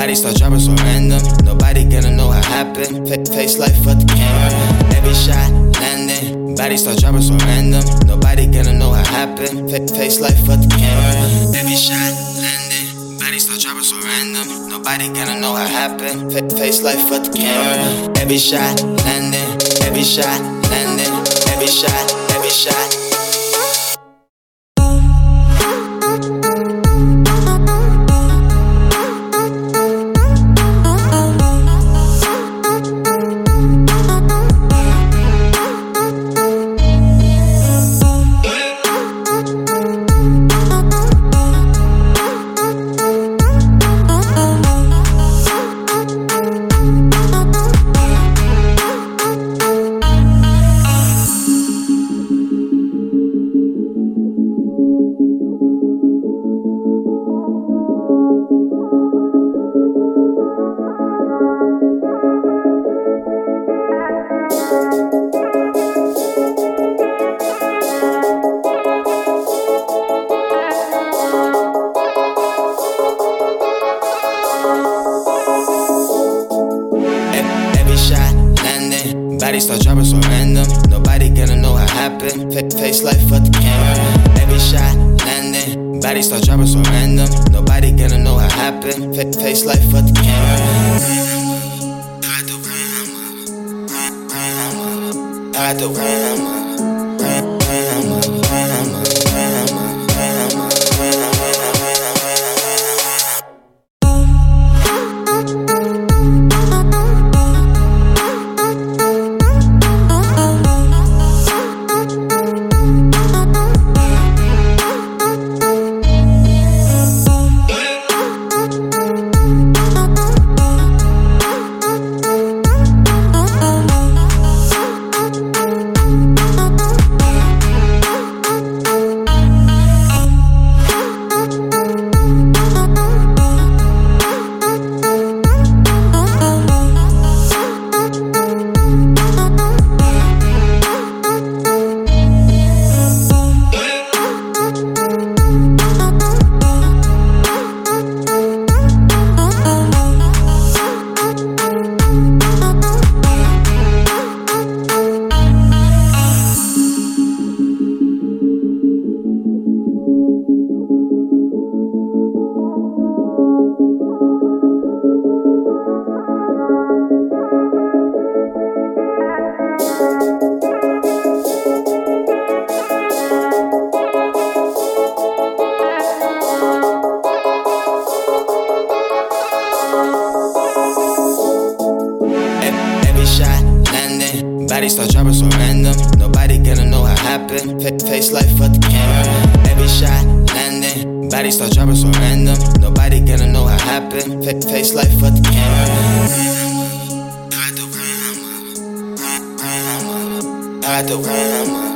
body start dropping so random. Nobody gonna know how happened. Face life for the camera. Every shot landing. Body start dropping so random. Nobody gonna know how happened. Face life for the camera. Every shot landing. Body start dropping so random. Nobody gonna know how happened. Face life for the camera. Every shot landing. Every shot landing. Every shot. Every shot. Body start dropping so random. Nobody gonna know how happened. Face life for the camera. Every shot landing. Body start dropping so random. Nobody gonna know how happened. Face life for the camera. I the way body start dropping so random. Nobody gonna know how happened. Face life for the camera. Every shot landing. Body start dropping so random. Nobody gonna know how happened. Face life for the camera. I the way